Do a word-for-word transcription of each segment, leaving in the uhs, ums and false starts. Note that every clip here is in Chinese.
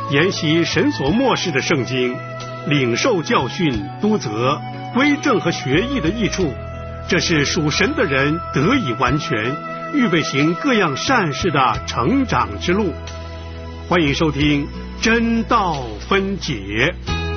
研习神所默示的圣经，领受教训、督责、归正和学义的益处，这是属神的人得以完全，预备行各样善事的成长之路。欢迎收听真道分解。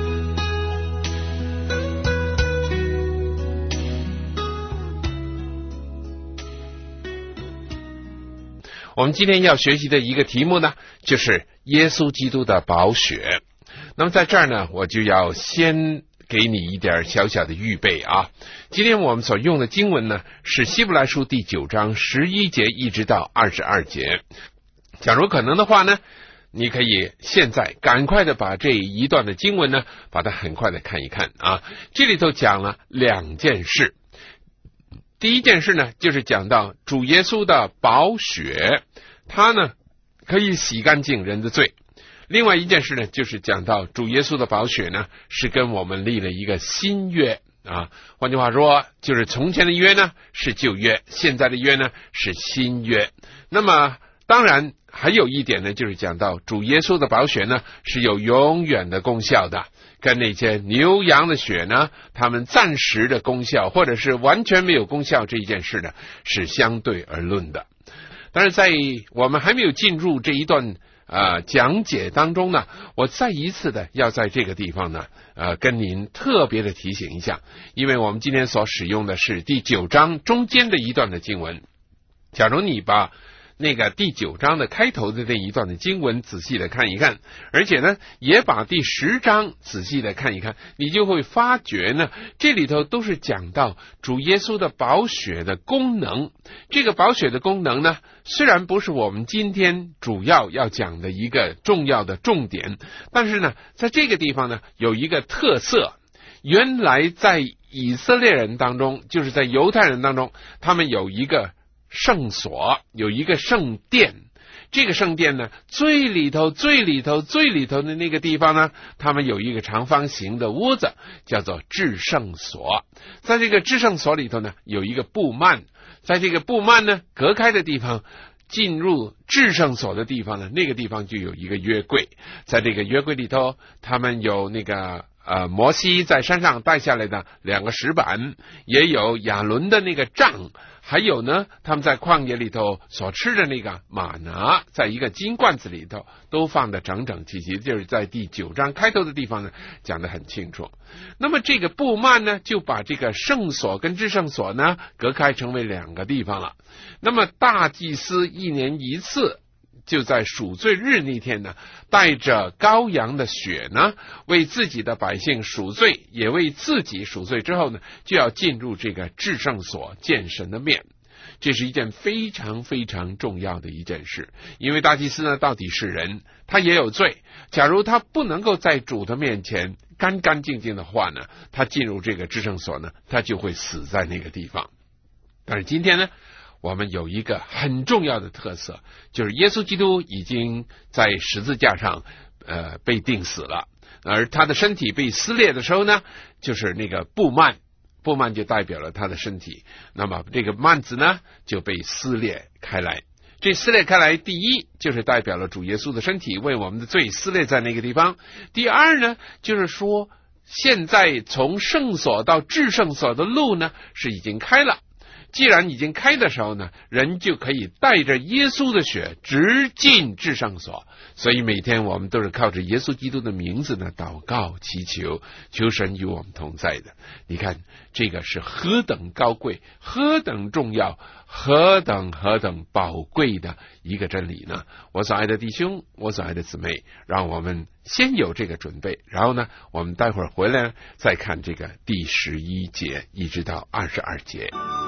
我们今天要学习的一个题目呢，就是耶稣基督的宝血。那么在这儿呢，我就要先给你一点小小的预备啊。今天我们所用的经文呢，是希伯来书第九章十一节一直到二十二节。假如可能的话呢，你可以现在赶快的把这一段的经文呢，把它很快的看一看啊。这里头讲了两件事。第一件事呢，就是讲到主耶稣的宝血，他呢可以洗干净人的罪。另外一件事呢，就是讲到主耶稣的宝血呢，是跟我们立了一个新约啊。换句话说，就是从前的约呢是旧约，现在的约呢是新约。那么当然还有一点呢，就是讲到主耶稣的宝血呢是有永远的功效的，跟那些牛羊的血呢，他们暂时的功效或者是完全没有功效这一件事呢，是相对而论的。但是在我们还没有进入这一段呃讲解当中呢，我再一次的要在这个地方呢呃跟您特别的提醒一下，因为我们今天所使用的是第九章中间的一段的经文。假如你把那个第九章的开头的那一段的经文仔细的看一看，而且呢也把第十章仔细的看一看，你就会发觉呢，这里头都是讲到主耶稣的宝血的功能。这个宝血的功能呢，虽然不是我们今天主要要讲的一个重要的重点，但是呢在这个地方呢有一个特色。原来在以色列人当中，就是在犹太人当中，他们有一个圣所，有一个圣殿。这个圣殿呢，最里头最里头最里头的那个地方呢，他们有一个长方形的屋子，叫做至圣所。在这个至圣所里头呢，有一个布幔，在这个布幔呢隔开的地方，进入至圣所的地方呢，那个地方就有一个约柜。在这个约柜里头，他们有那个呃，摩西在山上带下来的两个石板，也有亚伦的那个杖，还有呢他们在旷野里头所吃的那个玛拿，在一个金罐子里头都放得整整齐齐，就是在第九章开头的地方呢讲得很清楚。那么这个布幔呢，就把这个圣所跟至圣所呢隔开成为两个地方了。那么大祭司一年一次，就在赎罪日那天呢，带着羔羊的血呢，为自己的百姓赎罪，也为自己赎罪之后呢，就要进入这个至圣所见神的面。这是一件非常非常重要的一件事，因为大祭司呢到底是人，他也有罪。假如他不能够在主的面前干干净净的话呢，他进入这个至圣所呢，他就会死在那个地方。但是今天呢，我们有一个很重要的特色，就是耶稣基督已经在十字架上呃被钉死了，而他的身体被撕裂的时候呢，就是那个布幔，布幔就代表了他的身体，那么这个幔子呢就被撕裂开来。这撕裂开来，第一就是代表了主耶稣的身体为我们的罪撕裂在那个地方。第二呢，就是说现在从圣所到至圣所的路呢是已经开了。既然已经开的时候呢，人就可以带着耶稣的血直进至圣所。所以每天我们都是靠着耶稣基督的名字呢祷告祈求，求神与我们同在的。你看这个是何等高贵，何等重要，何等何等宝贵的一个真理呢？我所爱的弟兄，我所爱的姊妹，让我们先有这个准备，然后呢我们待会儿回来再看这个第十一节一直到二十二节。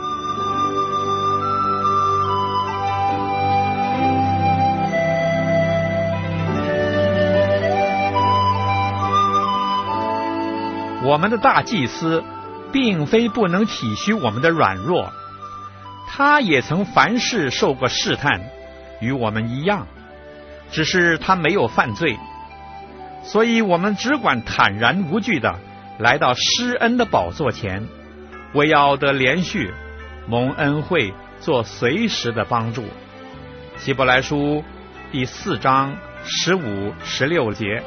我们的大祭司并非不能体恤我们的软弱，他也曾凡事受过试探，与我们一样，只是他没有犯罪，所以我们只管坦然无惧的来到施恩的宝座前，为要得连续蒙恩惠，做随时的帮助。希伯来书第四章十五、十六节。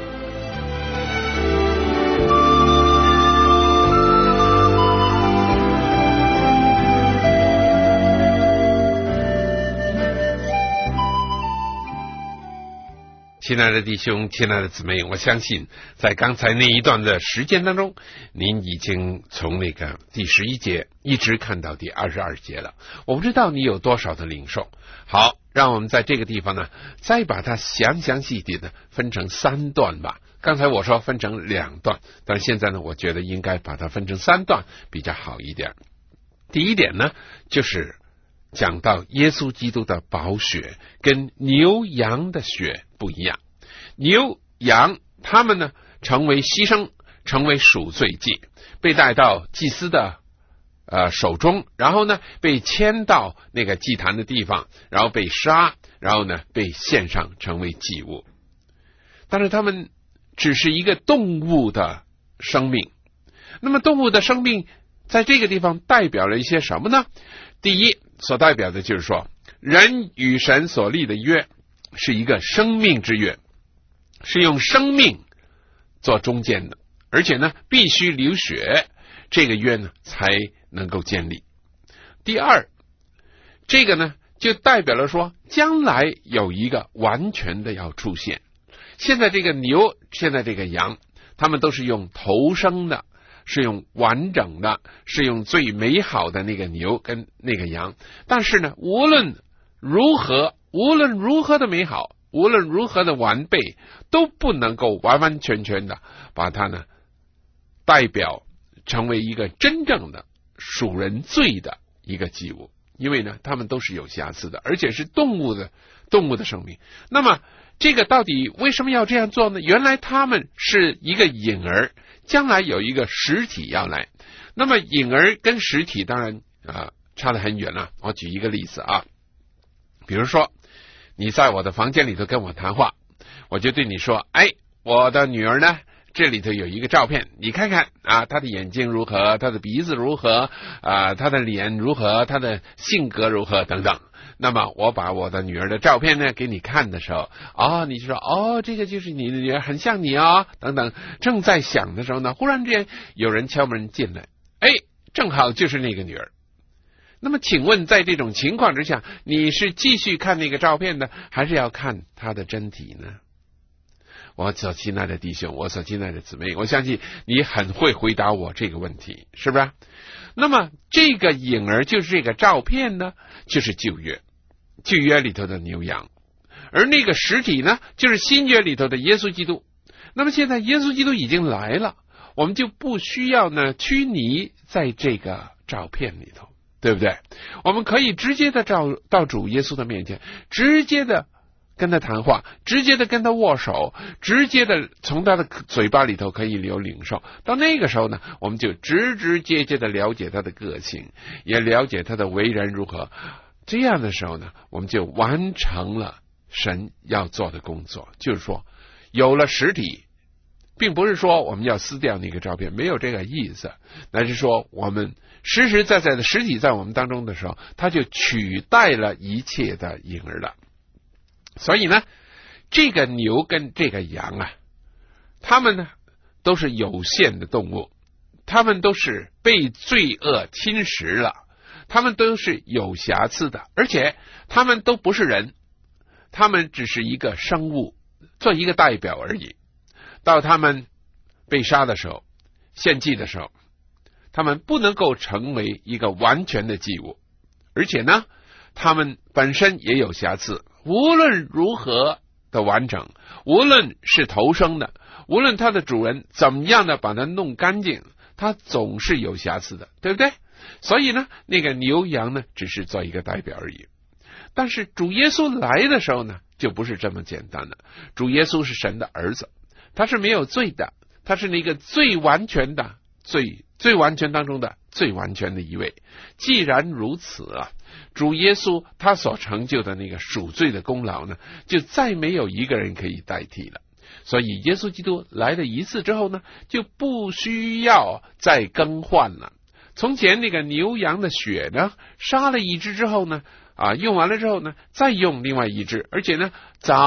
亲爱的弟兄，亲爱的姊妹，我相信在刚才那一段的时间当中，您已经从那个第十一节一直看到第二十二节了。我不知道你有多少的领受。好，让我们在这个地方呢，再把它详详细细的分成三段吧。刚才我说分成两段，但是现在呢，我觉得应该把它分成三段比较好一点。第一点呢，就是讲到耶稣基督的宝血跟牛羊的血不一样。牛羊他们呢成为牺牲，成为赎罪祭，被带到祭司的呃手中，然后呢被牵到那个祭坛的地方，然后被杀，然后呢被献上成为祭物。但是他们只是一个动物的生命。那么动物的生命在这个地方代表了一些什么呢？第一，所代表的就是说，人与神所立的约是一个生命之约，是用生命做中间的，而且呢必须流血，这个约呢才能够建立。第二，这个呢就代表了说，将来有一个完全的要出现。现在这个牛，现在这个羊，他们都是用头生的，是用完整的，是用最美好的那个牛跟那个羊。但是呢，无论如何，无论如何的美好，无论如何的完备，都不能够完完全全的把它呢代表成为一个真正的属人罪的一个祭物，因为呢，他们都是有瑕疵的，而且是动物的动物的生命。那么这个到底为什么要这样做呢？原来他们是一个影儿，将来有一个实体要来。那么影儿跟实体当然啊、呃、差得很远了。我举一个例子啊，比如说你在我的房间里头跟我谈话，我就对你说，哎，我的女儿呢，这里头有一个照片，你看看啊，她的眼睛如何，她的鼻子如何啊，她的脸如何，她的性格如何等等。那么我把我的女儿的照片呢给你看的时候，哦，你就说，哦，这个就是你的女儿，很像你哦，等等。正在想的时候呢，忽然之间有人敲门进来，哎，正好就是那个女儿。那么请问在这种情况之下，你是继续看那个照片呢，还是要看她的真体呢？我所亲爱的弟兄，我所亲爱的姊妹，我相信你很会回答我这个问题，是不是？那么这个影儿就是这个照片呢，就是旧约，旧约里头的牛羊，而那个实体呢，就是新约里头的耶稣基督。那么现在耶稣基督已经来了，我们就不需要呢拘泥在这个照片里头，对不对？我们可以直接的到到主耶稣的面前，直接的跟他谈话，直接的跟他握手，直接的从他的嘴巴里头可以流领受。到那个时候呢，我们就直直接接的了解他的个性，也了解他的为人如何。这样的时候呢，我们就完成了神要做的工作。就是说，有了实体，并不是说我们要撕掉那个照片，没有这个意思，乃是说我们实实在在的实体在我们当中的时候，它就取代了一切的影儿了。所以呢，这个牛跟这个羊啊，他们呢都是有限的动物，他们都是被罪恶侵蚀了，他们都是有瑕疵的，而且他们都不是人，他们只是一个生物，做一个代表而已。到他们被杀的时候，献祭的时候，他们不能够成为一个完全的祭物，而且呢，他们本身也有瑕疵。无论如何的完整，无论是头生的，无论他的主人怎么样的把它弄干净，他总是有瑕疵的，对不对？所以呢，那个牛羊呢，只是做一个代表而已。但是主耶稣来的时候呢，就不是这么简单的。主耶稣是神的儿子，他是没有罪的，他是那个最完全的、最最完全当中的最完全的一位。既然如此啊，主耶稣他所成就的那个赎罪的功劳呢，就再没有一个人可以代替了。所以耶稣基督来了一次之后呢，就不需要再更换了。从前那个牛羊的血呢，杀了一只之后呢，啊，用完了之后呢，再用另外一只，而且呢，早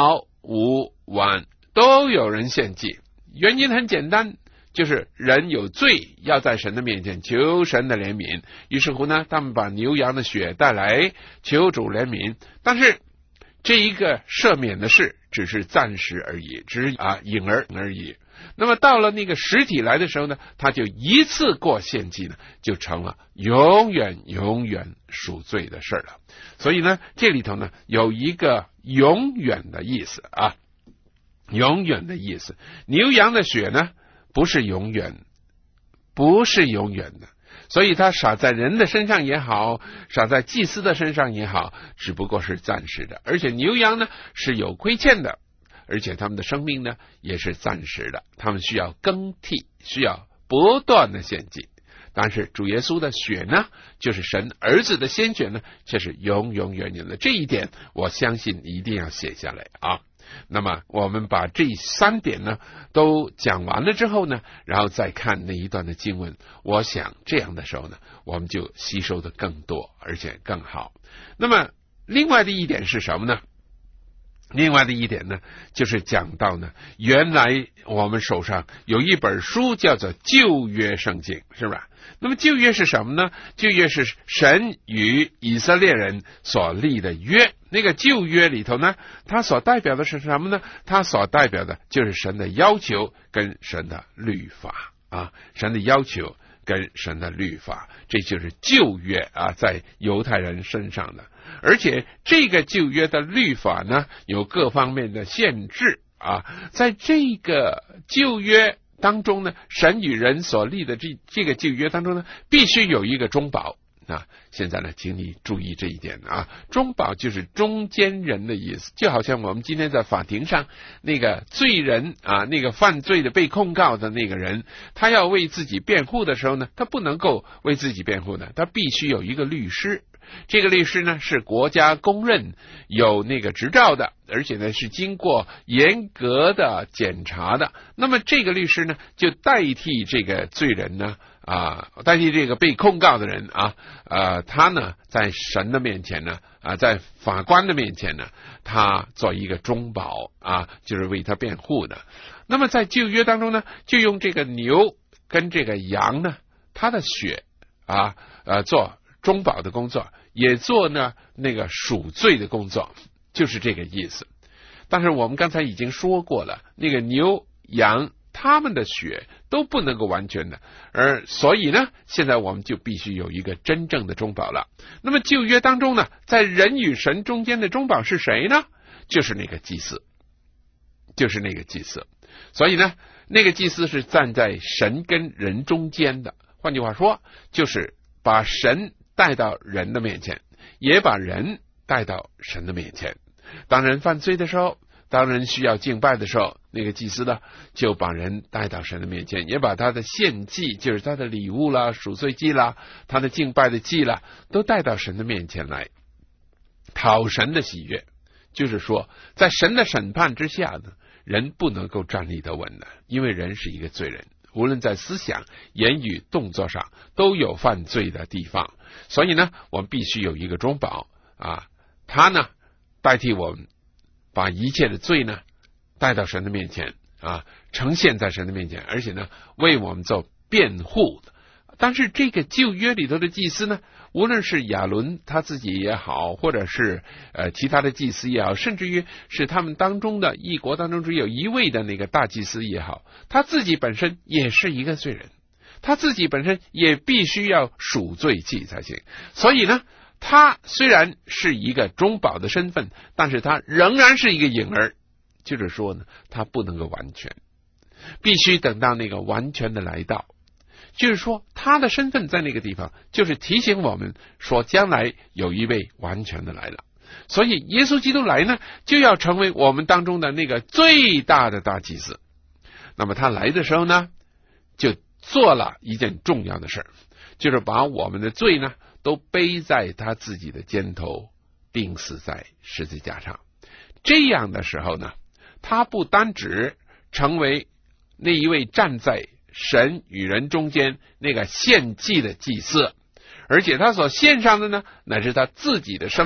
午晚都有人献祭。原因很简单，就是人有罪，要在神的面前求神的怜悯。于是乎呢，他们把牛羊的血带来求主怜悯。但是这一个赦免的事只是暂时而已，只是啊影儿而已。那么到了那个实体来的时候呢，他就一次过献祭呢，就成了永远永远赎罪的事了。所以呢，这里头呢有一个永远的意思啊，永远的意思。牛羊的血呢不是永远，不是永远的，所以它洒在人的身上也好，洒在祭司的身上也好，只不过是暂时的。而且牛羊呢是有亏欠的，而且他们的生命呢也是暂时的，他们需要更替，需要不断的献祭。但是主耶稣的血呢，就是神儿子的鲜血呢，却是永永远远的。这一点我相信一定要写下来啊。那么我们把这三点呢都讲完了之后呢，然后再看那一段的经文，我想这样的时候呢，我们就吸收的更多而且更好。那么另外的一点是什么呢？另外的一点呢，就是讲到呢，原来我们手上有一本书叫做旧约圣经，是吧？那么旧约是什么呢？旧约是神与以色列人所立的约。那个旧约里头呢，它所代表的是什么呢？它所代表的就是神的要求跟神的律法啊，神的要求跟神的律法，这就是旧约啊，在犹太人身上的。而且这个旧约的律法呢，有各方面的限制啊，在这个旧约当中呢，神与人所立的这这个旧约当中呢，必须有一个中保啊。现在呢，请你注意这一点啊，中保就是中间人的意思，就好像我们今天在法庭上那个罪人啊，那个犯罪的被控告的那个人，他要为自己辩护的时候呢，他不能够为自己辩护的，他必须有一个律师。这个律师呢是国家公认有那个执照的，而且呢是经过严格的检查的。那么这个律师呢就代替这个罪人呢啊，代替这个被控告的人啊，呃，他呢在神的面前呢啊，在法官的面前呢，他做一个中保啊，就是为他辩护的。那么在旧约当中呢，就用这个牛跟这个羊呢，他的血啊，呃，做中保的工作，也做呢那个赎罪的工作，就是这个意思。但是我们刚才已经说过了，那个牛羊他们的血都不能够完全的，而所以呢，现在我们就必须有一个真正的中保了。那么旧约当中呢，在人与神中间的中保是谁呢？就是那个祭司，就是那个祭司。所以呢，那个祭司是站在神跟人中间的，换句话说，就是把神带到人的面前，也把人带到神的面前。当人犯罪的时候，当人需要敬拜的时候，那个祭司呢就把人带到神的面前，也把他的献祭，就是他的礼物啦、赎罪祭啦、他的敬拜的祭啦，都带到神的面前来，讨神的喜悦。就是说，在神的审判之下呢，人不能够站立得稳的，因为人是一个罪人，无论在思想、言语、动作上都有犯罪的地方。所以呢，我们必须有一个中保啊，他呢代替我们，把一切的罪呢带到神的面前啊，呈现在神的面前，而且呢为我们做辩护。但是这个旧约里头的祭司呢，无论是亚伦他自己也好，或者是呃其他的祭司也好，甚至于是他们当中的一国当中只有一位的那个大祭司也好，他自己本身也是一个罪人，他自己本身也必须要赎罪祭才行。所以呢，他虽然是一个中保的身份，但是他仍然是一个影儿，就是说呢，他不能够完全，必须等到那个完全的来到。就是说，他的身份在那个地方，就是提醒我们说，将来有一位完全的来了。所以，耶稣基督来呢，就要成为我们当中的那个最大的大祭司。那么他来的时候呢，就做了一件重要的事，就是把我们的罪呢，都背在他自己的肩头，钉死在十字架上。这样的时候呢，他不单只成为那一位站在神与人中间那个献祭的祭司，而且他所献上的呢，乃是他自己的生命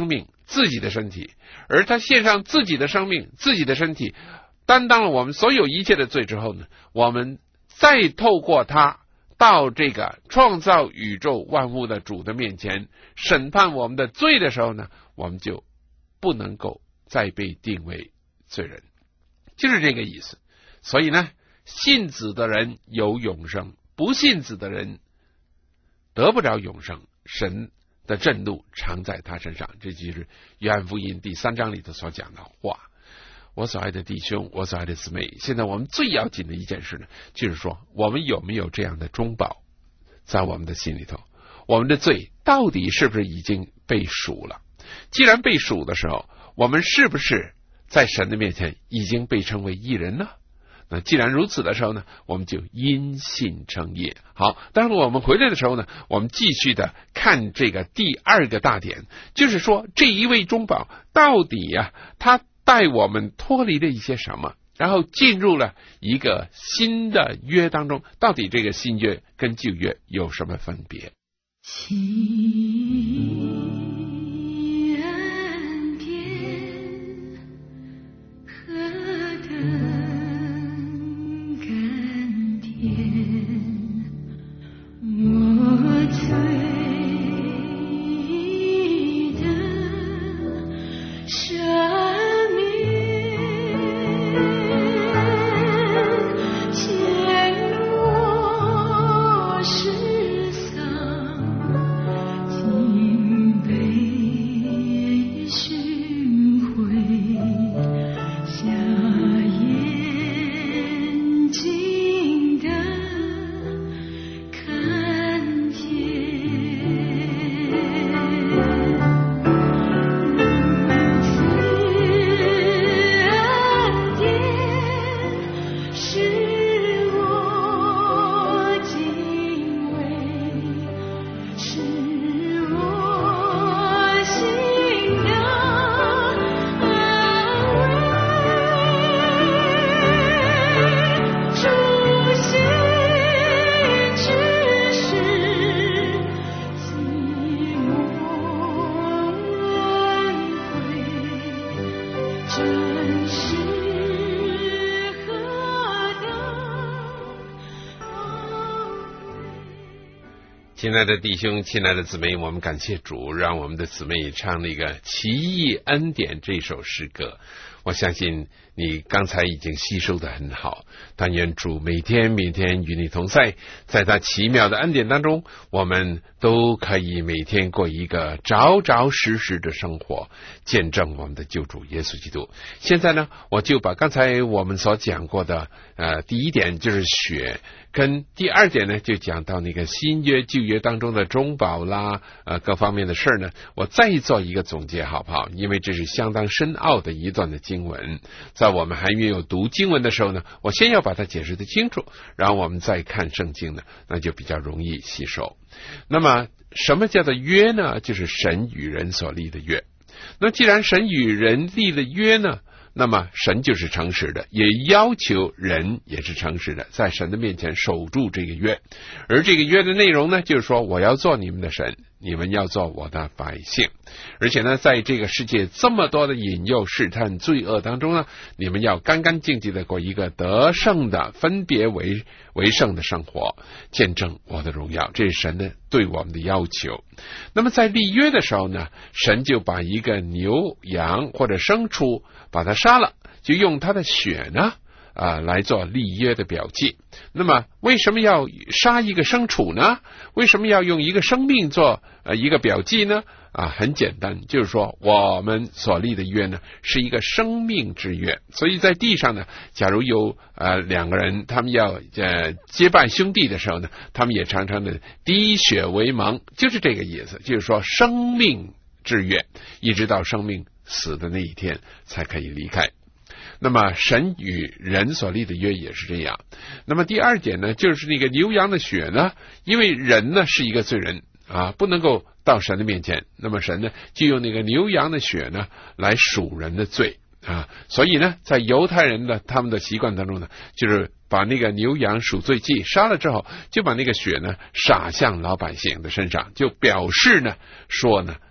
自己的身体，而他献上自己的生命，自己的身体担当了我们所有一切的罪之后呢，我们再透过他到这个创造宇宙万物的主的面前审判我们的罪的时候呢，我们就不能够再被定为罪人，就是这个意思。所以呢，信子的人有永生，不信子的人得不着永生，神的震怒常在他身上。这就是约翰福音第三章里头所讲的话。我所爱的弟兄，我所爱的姊妹，现在我们最要紧的一件事呢，就是说我们有没有这样的中保在我们的心里头，我们的罪到底是不是已经被赎了？既然被赎的时候，我们是不是在神的面前已经被称为义人呢？那既然如此的时候呢，我们就因信称义。好，当然我们回来的时候呢，我们继续的看这个第二个大点，就是说这一位中保到底啊，他带我们脱离了一些什么，然后进入了一个新的约当中，到底这个新约跟旧约有什么分别？ 奇恩典何等甘甜，我罪的赦亲爱的弟兄，亲爱的姊妹，我们感谢主，让我们的姊妹唱那个奇异恩典这首诗歌。我相信你刚才已经吸收得很好，但愿主每天每天与你同在，在他奇妙的恩典当中，我们都可以每天过一个着着实实的生活，见证我们的救主耶稣基督。现在呢，我就把刚才我们所讲过的呃第一点就是血，跟第二点呢就讲到那个新约旧约当中的中保啦呃各方面的事呢，我再做一个总结好不好？因为这是相当深奥的一段的经文，在我们还没有读经文的时候呢，我先要把它解释得清楚，然后我们再看圣经呢，那就比较容易吸收。那么什么叫做约呢？就是神与人所立的约。那既然神与人立了约呢，那么神就是诚实的，也要求人也是诚实的，在神的面前守住这个约。而这个约的内容呢，就是说我要做你们的神，你们要做我的百姓。而且呢，在这个世界这么多的引诱试探罪恶当中呢，你们要干干净净的过一个得胜的分别为为圣的生活，见证我的荣耀。这是神的对我们的要求。那么在立约的时候呢，神就把一个牛羊或者牲畜把它杀了，就用它的血呢啊、呃、来做立约的表记。那么为什么要杀一个牲畜呢？为什么要用一个生命做呃一个表记呢？啊，很简单，就是说我们所立的约呢是一个生命之约。所以在地上呢，假如有呃两个人他们要呃结拜兄弟的时候呢，他们也常常的滴血为盟，就是这个意思，就是说生命之约，一直到生命死的那一天才可以离开。那么神与人所立的约也是这样。那么第二点呢，就是那个牛羊的血呢，因为人呢是一个罪人啊，不能够到神的面前，那么神呢就用那个牛羊的血呢来赎人的罪啊。所以呢，在犹太人的他们的习惯当中呢，就是把那个牛羊赎罪祭杀了之后，就把那个血呢洒向老百姓的身上，就表示呢说呢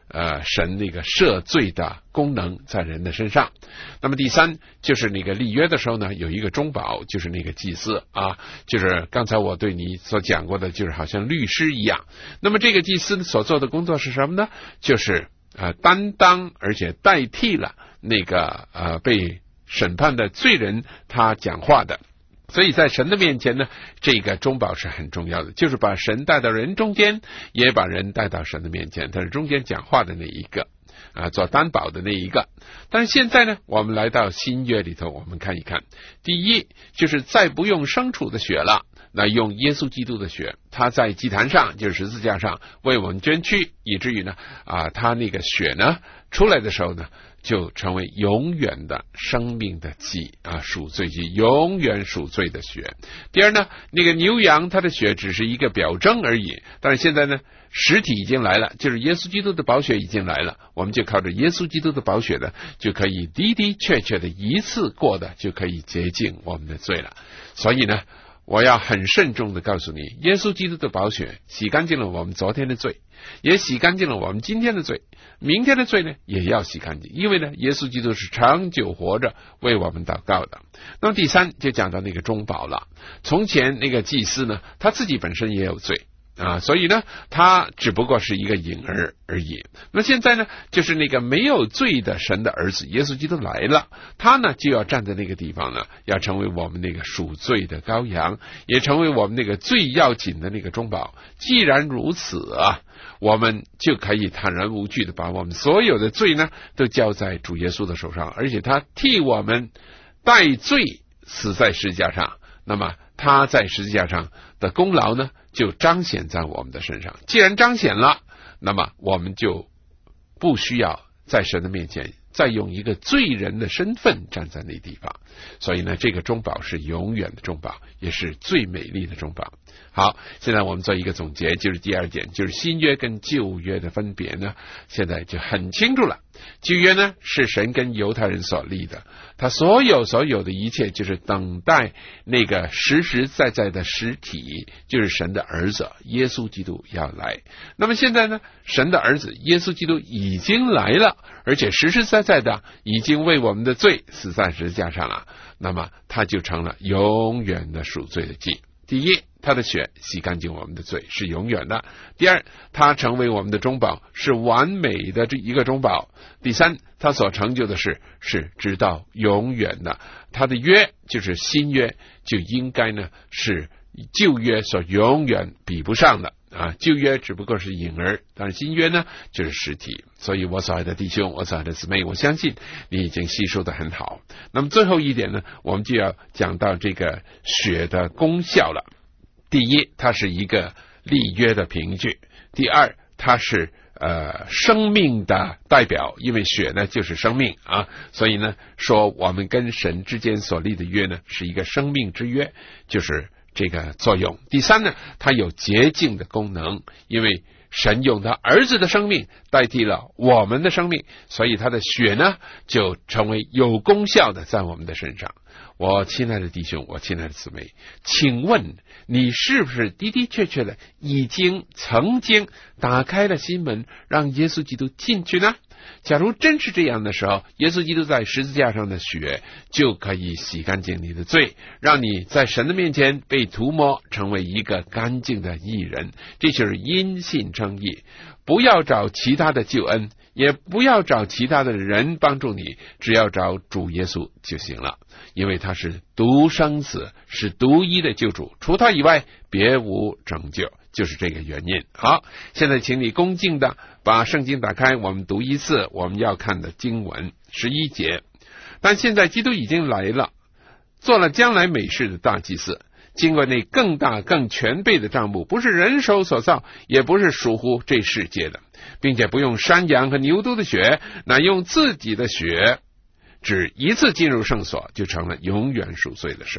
呃神那个赦罪的功能在人的身上。那么第三就是那个立约的时候呢，有一个中保，就是那个祭司啊，就是刚才我对你所讲过的，就是好像律师一样。那么这个祭司所做的工作是什么呢？就是呃担当而且代替了那个呃被审判的罪人他讲话的。所以在神的面前呢，这个中保是很重要的，就是把神带到人中间，也把人带到神的面前，他是中间讲话的那一个啊，做担保的那一个。但是现在呢，我们来到新约里头，我们看一看，第一就是再不用牲畜的血了，那用耶稣基督的血，他在祭坛上，就是十字架上为我们捐躯，以至于呢啊，他那个血呢出来的时候呢，就成为永远的生命的祭啊，赎罪祭，永远赎罪的血。第二呢，那个牛羊它的血只是一个表征而已，但是现在呢，实体已经来了，就是耶稣基督的宝血已经来了，我们就靠着耶稣基督的宝血呢，就可以的的确确的一次过的就可以洁净我们的罪了。所以呢，我要很慎重的告诉你，耶稣基督的宝血洗干净了我们昨天的罪，也洗干净了我们今天的罪，明天的罪呢也要洗干净，因为呢耶稣基督是长久活着为我们祷告的。那么第三就讲到那个中保了，从前那个祭司呢，他自己本身也有罪啊，所以呢他只不过是一个影儿而已。那现在呢，就是那个没有罪的神的儿子耶稣基督来了，他呢就要站在那个地方呢，要成为我们那个赎罪的羔羊，也成为我们那个最要紧的那个中保。既然如此啊，我们就可以坦然无惧的把我们所有的罪呢都交在主耶稣的手上，而且他替我们代罪死在十字架上，那么他在十字架上的功劳呢就彰显在我们的身上。既然彰显了，那么我们就不需要在神的面前再用一个罪人的身份站在那地方。所以呢，这个中保是永远的中保，也是最美丽的中保。好，现在我们做一个总结，就是第二点，就是新约跟旧约的分别呢，现在就很清楚了。旧约呢是神跟犹太人所立的，他所有所有的一切就是等待那个实实在在的实体，就是神的儿子耶稣基督要来。那么现在呢，神的儿子耶稣基督已经来了，而且实实在在的已经为我们的罪死在十字架上了，那么他就成了永远的赎罪的祭。第一，他的血洗干净我们的罪，是永远的。第二，他成为我们的中保，是完美的这一个中保。第三，他所成就的事是直到永远的。他的约就是新约，就应该呢是旧约所永远比不上的啊。旧约只不过是影儿，但是新约呢就是实体。所以我所爱的弟兄，我所爱的姊妹，我相信你已经吸收得很好。那么最后一点呢，我们就要讲到这个血的功效了。第一，它是一个立约的凭据；第二，它是呃生命的代表，因为血呢就是生命啊，所以呢说我们跟神之间所立的约呢是一个生命之约，就是这个作用。第三呢，它有洁净的功能，因为神用他儿子的生命代替了我们的生命，所以他的血呢就成为有功效的在我们的身上。我亲爱的弟兄，我亲爱的姊妹，请问你是不是的的确确的已经曾经打开了心门，让耶稣基督进去呢？假如真是这样的时候，耶稣基督在十字架上的血就可以洗干净你的罪，让你在神的面前被涂抹，成为一个干净的义人。这就是因信称义。不要找其他的救恩，也不要找其他的人帮助你，只要找主耶稣就行了，因为他是独生子，是独一的救主，除他以外别无拯救，就是这个原因。好，现在请你恭敬的把圣经打开，我们读一次我们要看的经文十一节。但现在基督已经来了，做了将来美事的大祭司，经过那更大更全备的帐幕，不是人手所造，也不是属乎这世界的，并且不用山羊和牛犊的血，乃用自己的血，只一次进入圣所，就成了永远赎罪的事。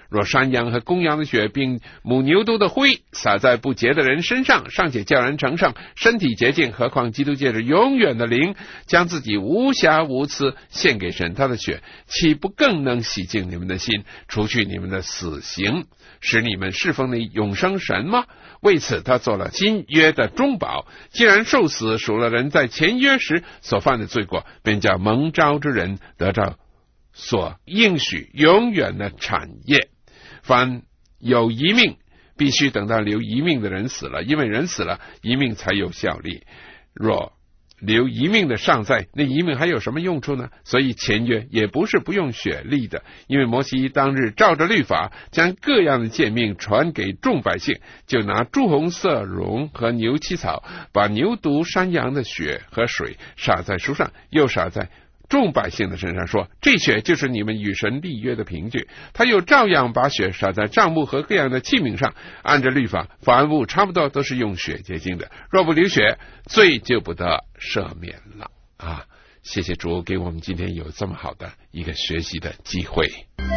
若山羊和公羊的血并母牛犊的灰洒在不洁的人身上，尚且叫人承上身体洁净，何况基督借着永远的灵将自己无瑕无疵献给神，他的血岂不更能洗净你们的心，除去你们的死刑，使你们侍奉的永生神吗？为此他做了新约的中保，既然受死赎了人在前约时所犯的罪过，便叫蒙召之人得着所应许永远的产业。凡有一命，必须等到留一命的人死了，因为人死了，一命才有效力。若留一命的尚在，那一命还有什么用处呢？所以前约也不是不用血立的，因为摩西当日照着律法将各样的诫命传给众百姓，就拿朱红色绒和牛膝草，把牛犊山羊的血和水洒在书上，又洒在众百姓的身上，说这血就是你们与神立约的凭据。他又照样把血洒在帐幕和各样的器皿上，按着律法凡物差不多都是用血洁净的，若不流血，罪就不得赦免了啊！谢谢主给我们今天有这么好的一个学习的机会。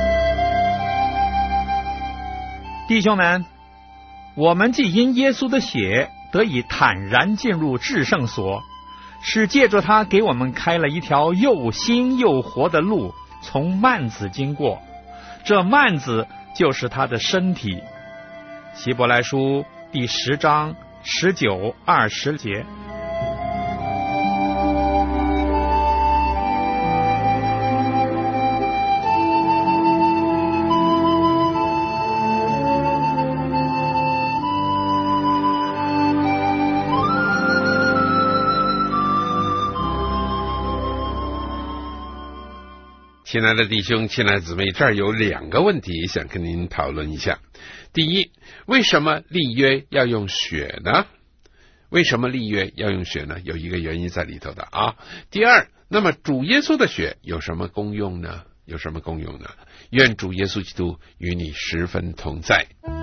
弟兄们，我们既因耶稣的血得以坦然进入至圣所，是借着他给我们开了一条又新又活的路，从幔子经过，这幔子就是他的身体。希伯来书第十章十九二十节。 亲爱的弟兄，亲爱的姊妹，这儿有两个问题想跟您讨论一下。第一，为什么立约要用血呢？为什么立约要用血呢？有一个原因在里头的啊。第二，那么主耶稣的血有什么功用呢？有什么功用呢？愿主耶稣基督与你十分同在。